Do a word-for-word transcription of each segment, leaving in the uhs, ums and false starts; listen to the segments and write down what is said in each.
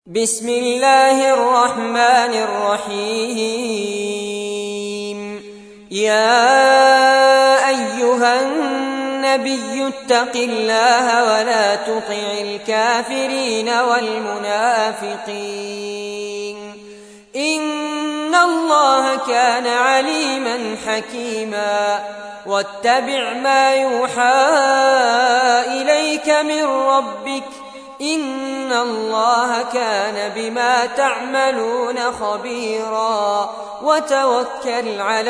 بسم الله الرحمن الرحيم. يا أيها النبي اتق الله ولا تطع الكافرين والمنافقين إن الله كان عليما حكيما. واتبع ما يوحى إليك من ربك إن الله كان بما تعملون خبيرا. وتوكل على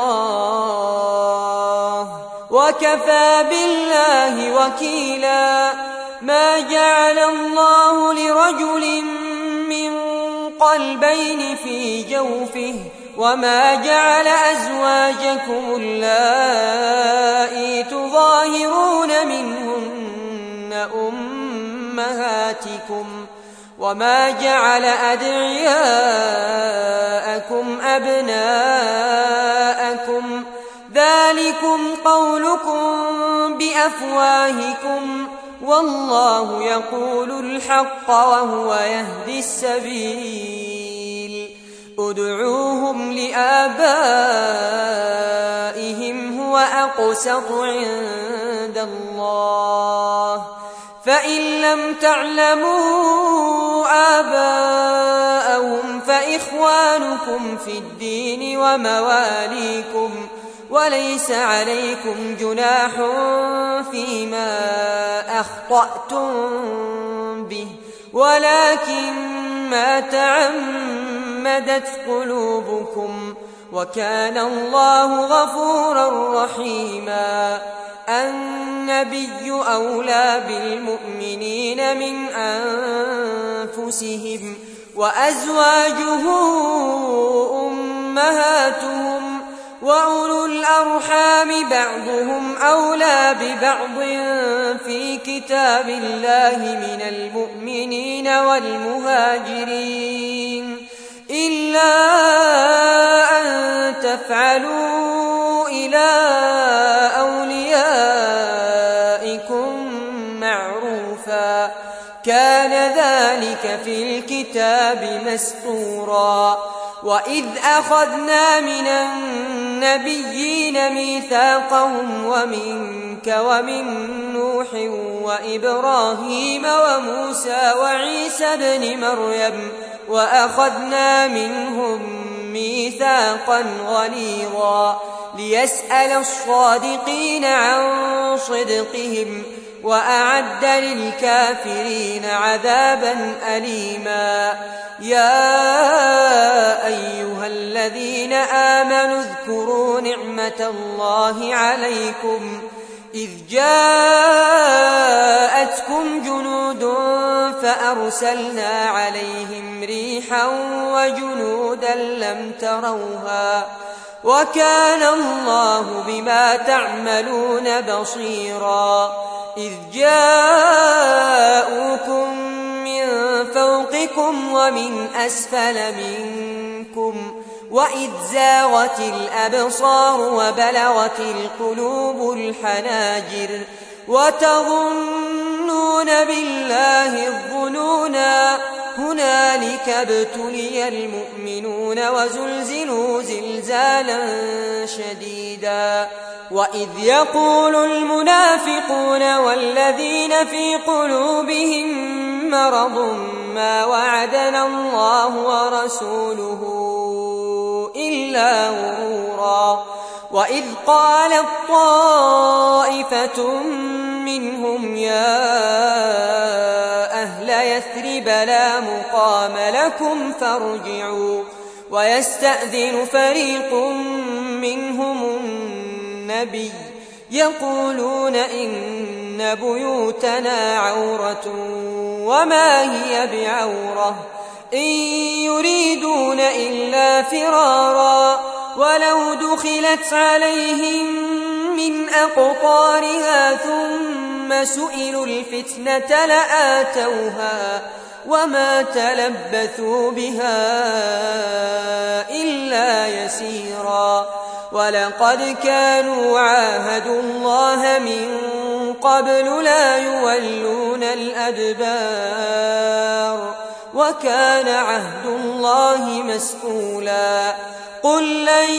الله وكفى بالله وكيلا. ما جعل الله لرجل من قلبين في جوفه وما جعل أزواجكم اللائي تظاهرون منهن أمهاتكم وما جعل أدعياءكم أبناءكم ذلكم قولكم بأفواهكم والله يقول الحق وهو يهدي السبيل. ادعوهم لآبائهم هو أقسط عند الله فإن لم تعلموا آباءهم فإخوانكم في الدين ومواليكم وليس عليكم جناح فيما أخطأتم به ولكن ما تعمدت قلوبكم وكان الله غفورا رحيما. النبي أولى بالمؤمنين من أنفسهم وأزواجه أمهاتهم وأولو الأرحام بعضهم أولى ببعض في كتاب الله من المؤمنين والمهاجرين إلا أن تفعلوا إلى أوليائكم معروفا كان ذلك في الكتاب مسطورا. وإذ أخذنا من النبيين ميثاقهم ومنك ومن نوح وإبراهيم وموسى وعيسى ابن مريم وأخذنا منهم ميثاقا غليظا ليسأل الصادقين عن صدقهم وأعد للكافرين عذابا أليما. يا أيها الذين آمنوا اذكروا نعمة الله عليكم إذ جاءتكم جنود فأرسلنا عليهم ريحا وجنودا لم تروها وكان الله بما تعملون بصيرا. إذ جاءوكم من فوقكم ومن أسفل منكم وإذ زاغت الأبصار وبلغت القلوب الحناجر وتظنون بالله الظنونا هنالك ابتلي المؤمنون وزلزلوا زلزالا شديدا. وإذ يقول المنافقون والذين في قلوبهم مرض ما وعدنا الله ورسوله إلا غرورا. وإذ قالت طائفة منهم يا أهل يثرب لا مقام لكم فارجعوا ويستأذن فريق منهم النبي يقولون إن بيوتنا عورة وما هي بعورة إن يريدون إلا فرارا ولو دخلت عليهم من أقطارها ثم سئلوا الفتنة لآتوها وما تلبثوا بها إلا يسيرا. ولقد كانوا عاهدوا الله من قبل لا يولون الأدبار وكان عهد الله مسئولا قل لن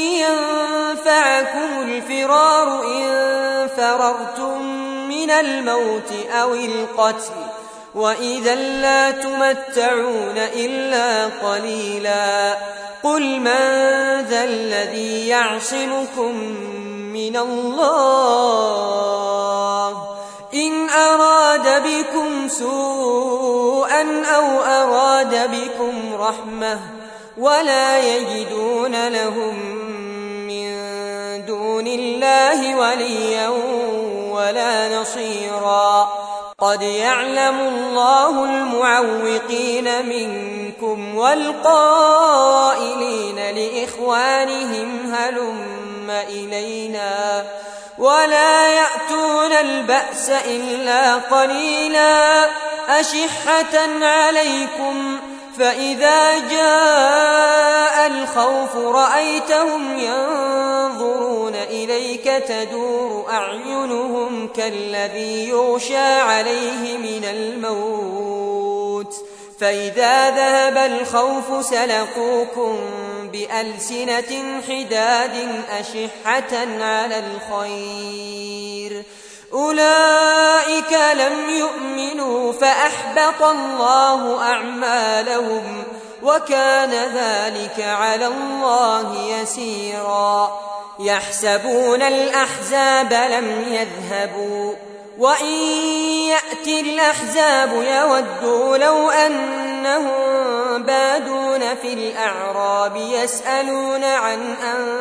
ينفعكم الفرار إن فررتم من الموت أو القتل وإذا لا تمتعون إلا قليلا قل من ذا الذي يعصمكم من الله إن أراد بكم سوءا أو أراد بكم رحمة ولا يجدون لهم من دون الله وليا ولا نصيرا قد يعلم الله المعوقين منكم والقائلين لإخوانهم هلم إلينا ولا يأتون البأس إلا قليلا أشحة عليكم فإذا جاء الخوف رأيتهم ينظرون إليك تدور أعينهم كالذي يغشى عليه من الموت فإذا ذهب الخوف سلقوكم بألسنة حداد أشحة على الخير أولئك لم يؤمنوا فأحبط الله أعمالهم وكان ذلك على الله يسيرا يحسبون الأحزاب لم يذهبوا وإن يأتي الأحزاب يودوا لو أنهم بادون في الأعراب يسألون عن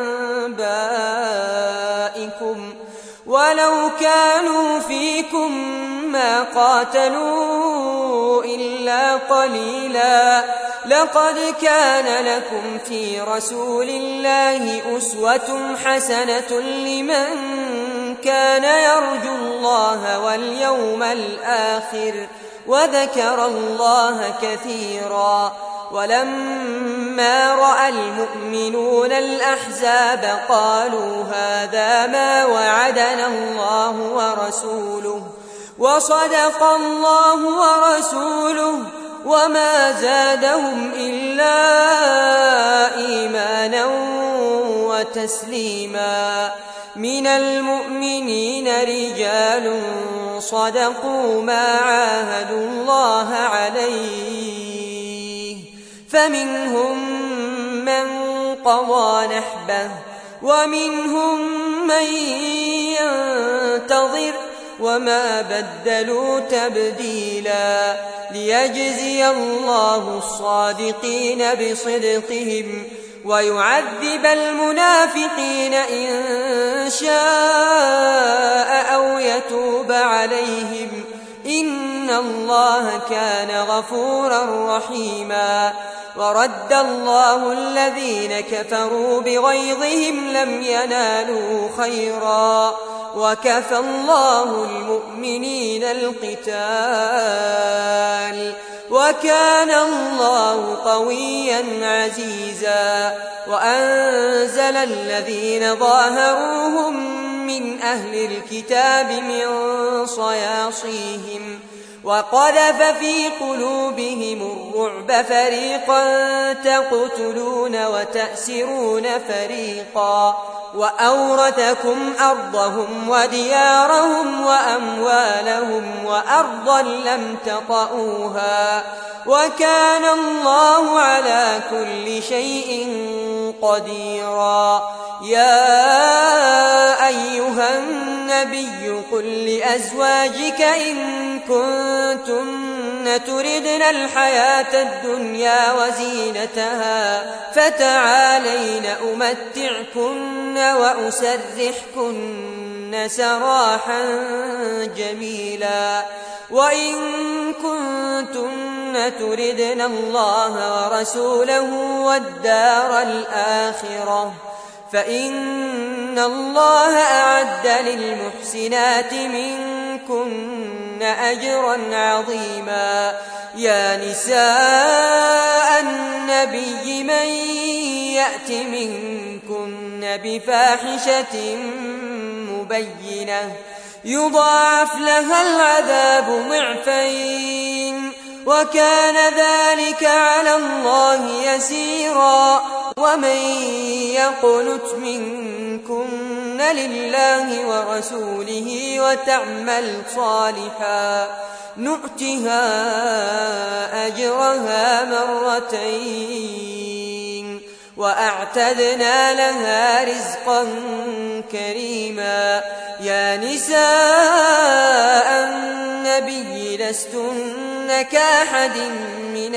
أنبائكم ولو كانوا فيكم ما قاتلوا إلا قليلا لقد كان لكم في رسول الله أسوة حسنة لمن كان يرجو الله واليوم الآخر وذكر الله كثيرا ولما رأى المؤمنون الأحزاب قالوا هذا ما وعدنا الله ورسوله وصدق الله ورسوله وما زادهم إلا إيمانا وتسليما من المؤمنين رجال صدقوا ما عاهدوا الله عليه فمنهم من قضى نحبه ومنهم من ينتظر وما بدلوا تبديلا ليجزي الله الصادقين بصدقهم ويعذب المنافقين إن شاء أو يتوب عليهم إن الله كان غفورا رحيما ورد الله الذين كفروا بغيظهم لم ينالوا خيرا وكفى الله المؤمنين القتال وكان الله قويا عزيزا وأنزل الذين ظاهروهم من أهل الكتاب من صياصيهم وقذف في قلوبهم الرعب فريقا تقتلون وتأسرون فريقا وأورثكم أرضهم وديارهم وأموالهم وأرضا لم تطئوها وكان الله على كل شيء قديرا يا أيها النبي قل لأزواجك إن كنتن تردن الحياة الدنيا وزينتها فتعالين أمتعكن وأسرحكن سراحا جميلا وإن كنتن تردن الله ورسوله والدار الآخرة فإن الله أعد للمحسنات منكن أجرا عظيما يا نساء النبي من يأت منكن بفاحشة مبينة يضاعف لها العذاب ضعفين وكان ذلك على الله يسيرا ومن يقنت منكن لله ورسوله وتعمل صالحا نؤتها أجرها مرتين وأعتدنا لها رزقا كريما يا نساء النبي لستن كأحد من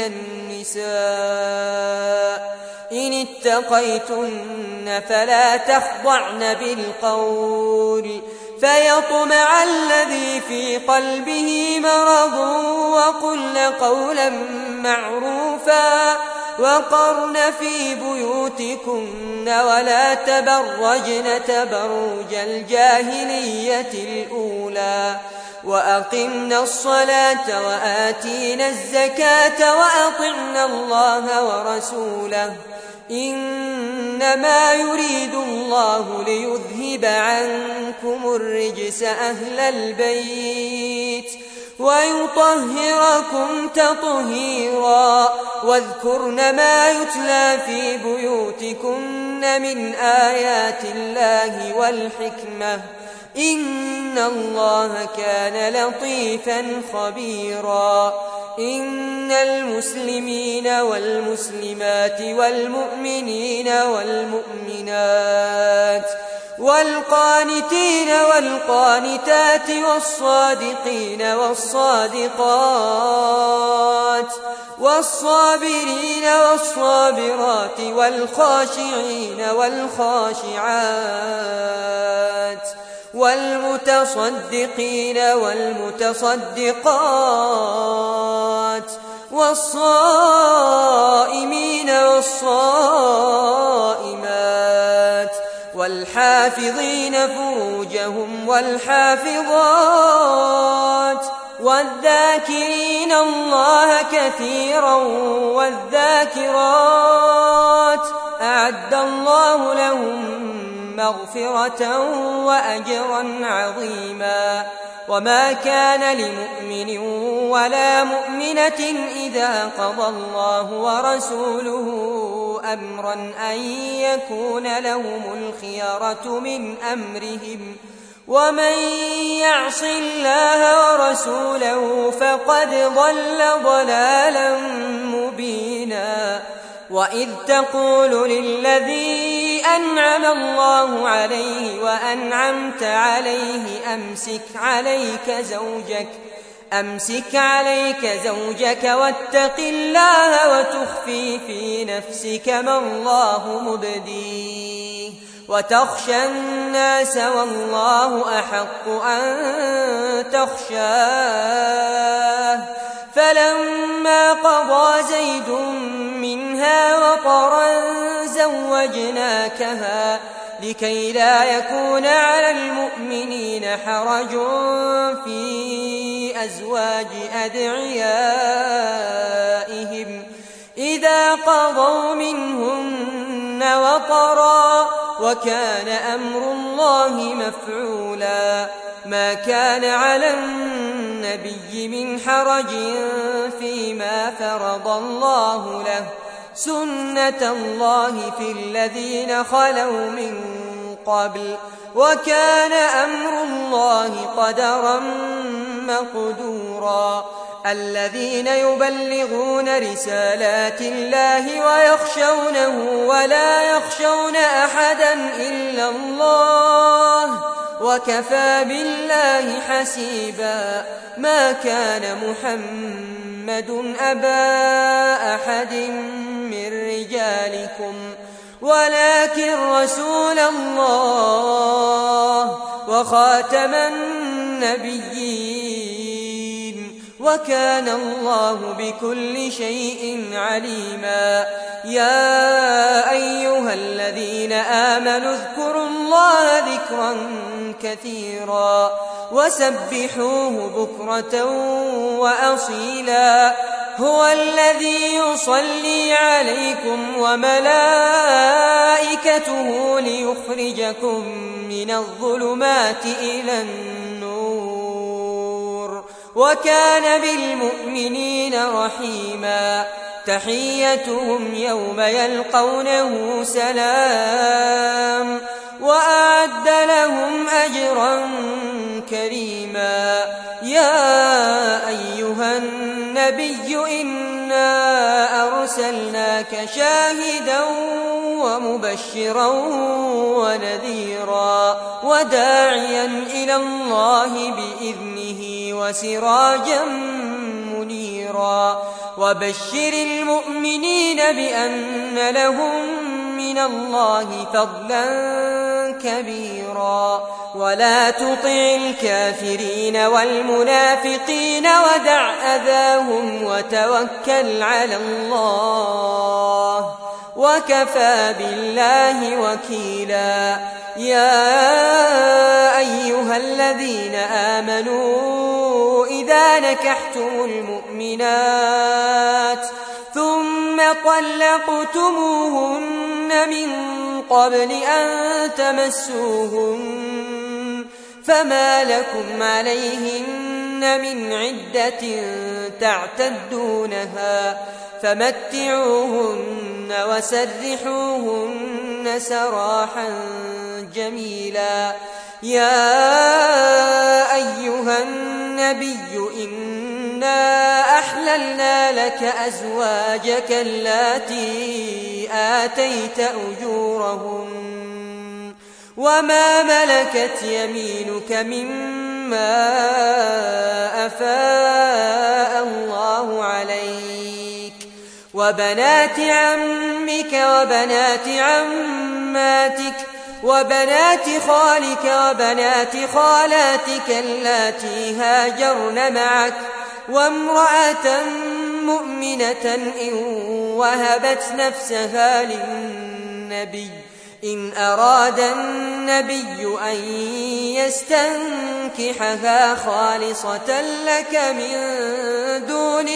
النساء إن اتقيتن فلا تخضعن بالقول فيطمع الذي في قلبه مرض وقلن قولا معروفا وقرن في بيوتكن ولا تبرجن تبرج الجاهلية الأولى وأقمنا الصلاة وآتينا الزكاة وأطعنا الله ورسوله إنما يريد الله ليذهب عنكم الرجس أهل البيت ويطهركم تطهيرا واذكرن ما يتلى في بيوتكن من آيات الله والحكمة إن الله كان لطيفا خبيرا إن المسلمين والمسلمات والمؤمنين والمؤمنات والقانتين والقانتات والصادقين والصادقات والصابرين والصابرات والخاشعين والخاشعات والمتصدقين والمتصدقات والصائمين والصائمات والحافظين فروجهم والحافظات والذاكرين الله كثيرا والذاكرات أعد الله لهم مغفرة وأجرا عظيما وما كان لمؤمن ولا مؤمنة إذا قضى الله ورسوله أمرا أن يكون لهم الخيرة من أمرهم ومن يعص الله ورسوله فقد ضل ضلالا مبينا وإذ تقول للذي أنعم الله عليه وأنعمت عليه أمسك عليك زوجك أمسك عليك زوجك واتق الله وتخفي في نفسك ما الله مبديه وتخشى الناس والله أحق أن تخشاه فلما قضى زيد منها وطرا زوجناكها لكي لا يكون على المؤمنين حرج في أزواج أدعيائهم إذا قضوا منهن وطرا وكان أمر الله مفعولا ما كان على النبي من حرج فيما فرض الله له سنة الله في الذين خلوا من قبل وكان أمر الله قدرا مقدورا الذين يبلغون رسالات الله ويخشونه ولا يخشون أحدا إلا الله وكفى بالله حسيبا ما كان محمد أبا أحد من رجالكم ولكن رسول الله وخاتم النبيين وكان الله بكل شيء عليما يا أيها الذين آمنوا اذكروا الله ذكرا كثيرا وسبحوه بكرة وأصيلا هو الذي يصلي عليكم وملائكته ليخرجكم من الظلمات إلى النور وكان بالمؤمنين رحيما تحيتهم يوم يلقونه سلام وأعد لهم أجرا كريما يا أيها النبي إنا أرسلناك شاهدا ومبشرا ونذيرا وداعيا إلى الله بإذنه وسراجا منيرا وبشر المؤمنين بأن لهم من الله فضلا كبيرا ولا تطع الكافرين والمنافقين ودع أذاهم وتوكل على الله وكفى بالله وكيلا يا أيها الذين آمنوا إذا نكحتم المؤمنات ثم طلقتموهن من قبل أن تمسوهن فما لكم عليهن من عدة تعتدونها فمتعوهن وسرحوهن سراحا جميلا يا أيها النبي إنا أحللنا لك أزواجك اللاتي آتيت أجورهن وما ملكت يمينك مما أفاء الله عليك وبنات عمك وبنات عماتك وبنات خالك وبنات خالاتك اللاتي هاجرن معك وامرأة مؤمنة إن وهبت نفسها للنبي إن أراد النبي أن يستنكحها خالصة لك من دون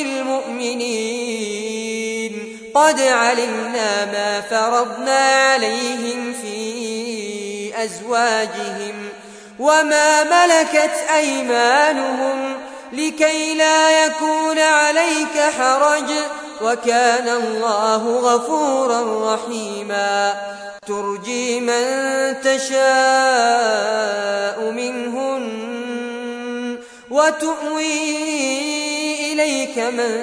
المؤمنين قد علمنا ما فرضنا عليهم في أزواجهم وما ملكت أيمانهم لكي لا يكون عليك حرج وكان الله غفورا رحيما ترجي من تشاء منهن وتؤوي إليك من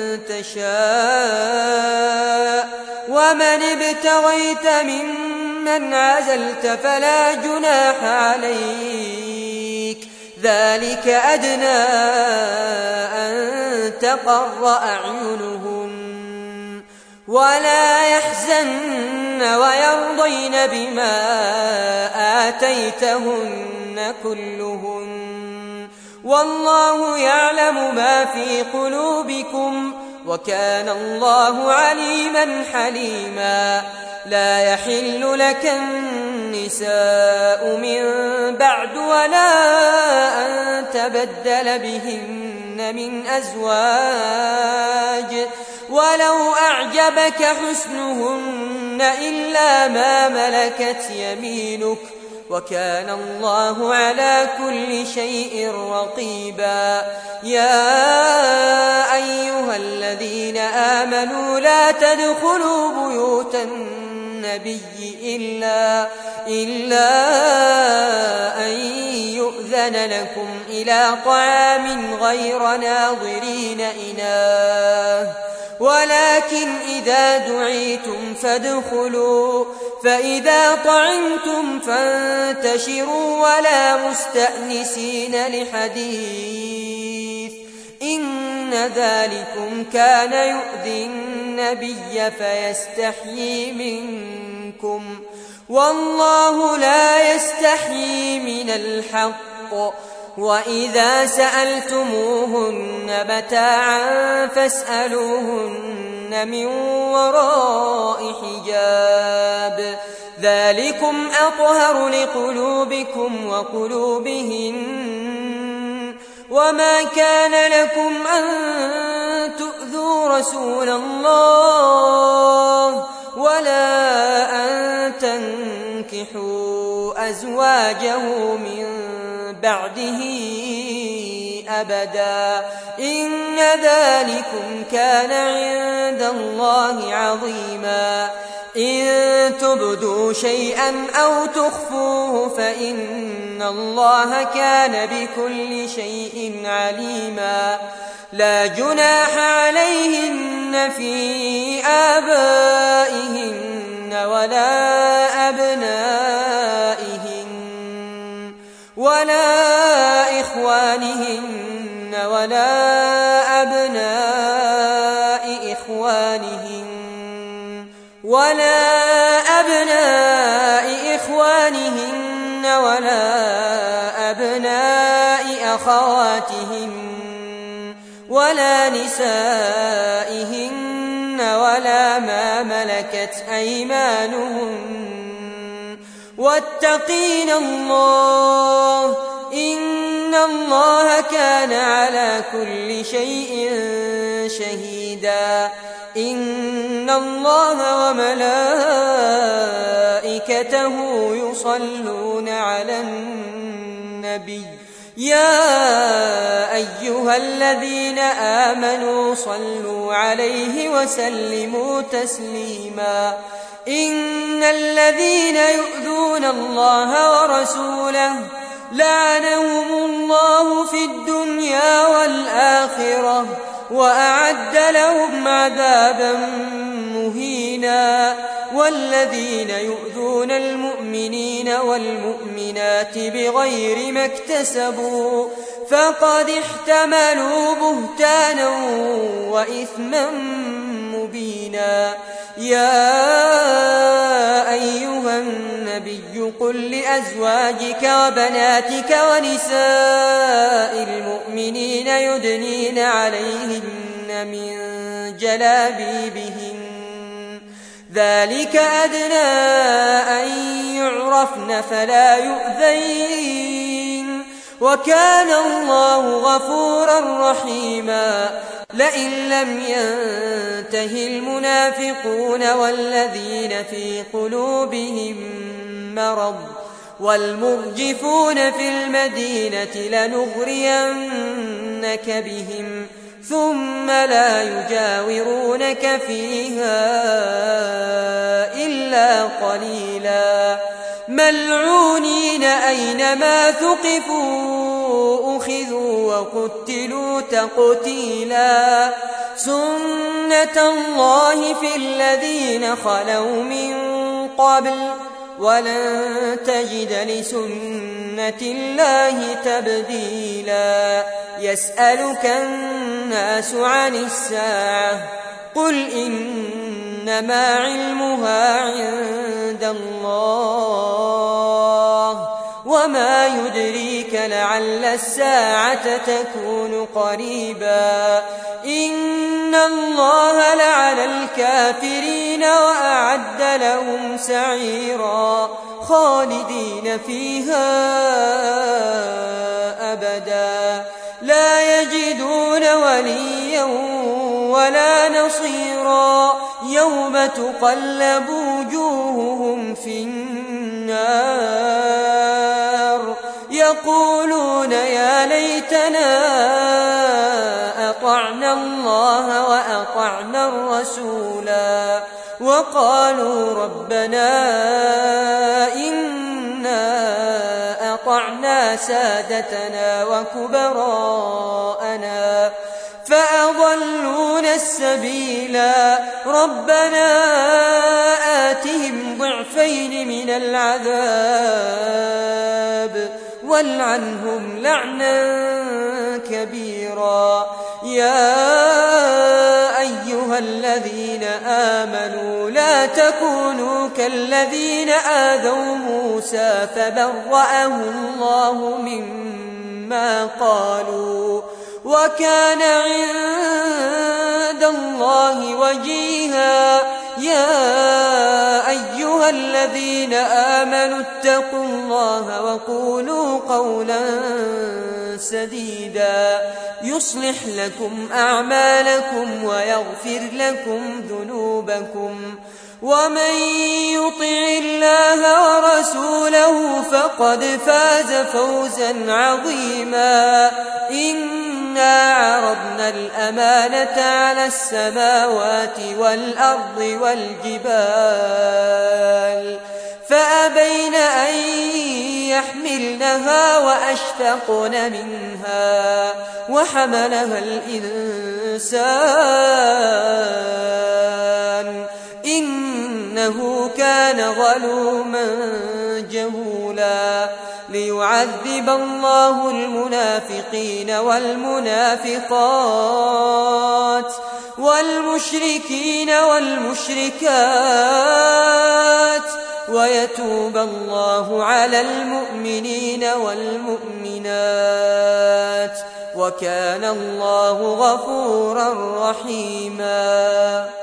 تشاء ومن ابتغيت ممن عزلت فلا جناح عليك ذلك أدنى أن تقر أعينهن ولا يحزن ويرضين بما آتيتهن كلهن والله يعلم ما في قلوبكم وكان الله عليما حليما لا يحل لك النساء من بعد ولا أن تبدل بهن من أزواج ولو أعجبك حسنهن إلا ما ملكت يمينك وكان الله على كل شيء رقيبا يا أيها الذين آمنوا لا تدخلوا بيوت النبي إلا, إلا أن يؤذن لكم إلى طعام غير ناظرين إناه ولكن إذا دعيتم فادخلوا فإذا طعمتم فانتشروا ولا مستأنسين لحديث إن ذلكم كان يؤذي النبي فيستحيي منكم والله لا يستحيي من الحق وإذا سألتموهن متاعا فاسألوهن من وراء حجاب ذلكم أطهر لقلوبكم وقلوبهن وما كان لكم أن تؤذوا رسول الله ولا أن تنكحوا أزواجه من بعده أبدا إن ذلكم كان عند الله عظيما إن تبدوا شيئا أو تخفوه فإن الله كان بكل شيء عليما لا جناح عليهن في آبائهن ولا أبنائهن ولا إخوانهن ولا أبناء إخوانهن ولا أبناء إخوانهن ولا أبناء أخواتهن ولا نسائهن ولا ما ملكت أيمانهن واتقين الله إن الله كان على كل شيء شهيدا إن الله وملائكته يصلون على النبي يا أيها الذين آمنوا صلوا عليه وسلموا تسليما إن الذين يؤذون الله ورسوله لعنهم الله في الدنيا والآخرة وأعد لهم عذابا مهينا والذين يؤذون المؤمنين والمؤمنات بغير ما اكتسبوا فقد احتملوا بهتانا وإثما مبينا يا أيها النبي قل لأزواجك وبناتك ونساء المؤمنين يدنين عليهن من جلابيبهن ذلك أدنى أن يعرفن فلا يؤذين وكان الله غفورا رحيما لئن لم ينته المنافقون والذين في قلوبهم مرض والمرجفون في المدينة لنغرينك بهم ثم لا يجاورونك فيها إلا قليلا ملعونين أينما ثقفوا أخذوا وقتلوا تقتيلا سنة الله في الذين خلوا من قبل ولن تجد لسنة الله تبديلا يسألك الناس عن الساعة قل إنما علمها عند الله وما يدريك لعل الساعة تكون قريبا إن الله لعن الكافرين وأعد لهم سعيرا خالدين فيها أبدا لا يجدون وليا ولا نصيرا يوم تقلب وجوههم في النار يقولون يا ليتنا أطعنا الله وأطعنا الرسولا وقالوا ربنا إنا أطعنا سادتنا وكبراءنا فأضلونا السبيلا ربنا آتهم ضعفين من العذاب والعنهم لعنا كبيرا يا أيها الذين آمنوا لا تكونوا كالذين آذوا موسى فبرأه الله مما قالوا وكان عند الله وجيها يا أيها الذين آمنوا اتقوا الله وقولوا قولا سديدا يصلح لكم أعمالكم ويغفر لكم ذنوبكم ومن يطع الله ورسوله فقد فاز فوزا عظيما إنا عرضنا الأمانة على السماوات والأرض والجبال فأبين أن يحملنها وأشفقن منها وحملها الإنسان إنه كان ظلوما جهولا ليعذب الله المنافقين والمنافقات والمشركين والمشركات ويتوب الله على المؤمنين والمؤمنات وكان الله غفورا رحيما.